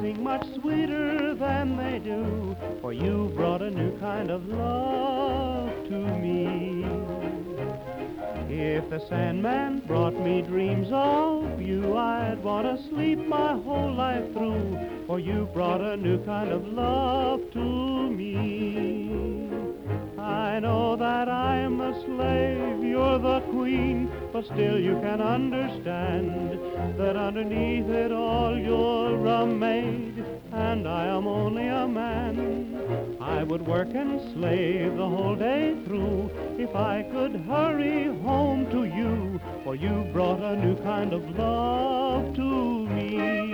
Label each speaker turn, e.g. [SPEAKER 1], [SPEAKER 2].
[SPEAKER 1] sing much sweeter than they do, for you brought a new kind of love to me. If the Sandman brought me dreams of you, I'd want to sleep my whole life through, for you brought a new kind of love to me. I know that I'm a slave, you're the queen, but still you can understand that underneath it all you're a maid, and I am only a man. I would work and slave the whole day through if I could hurry home to you, for you brought a new kind of love to me.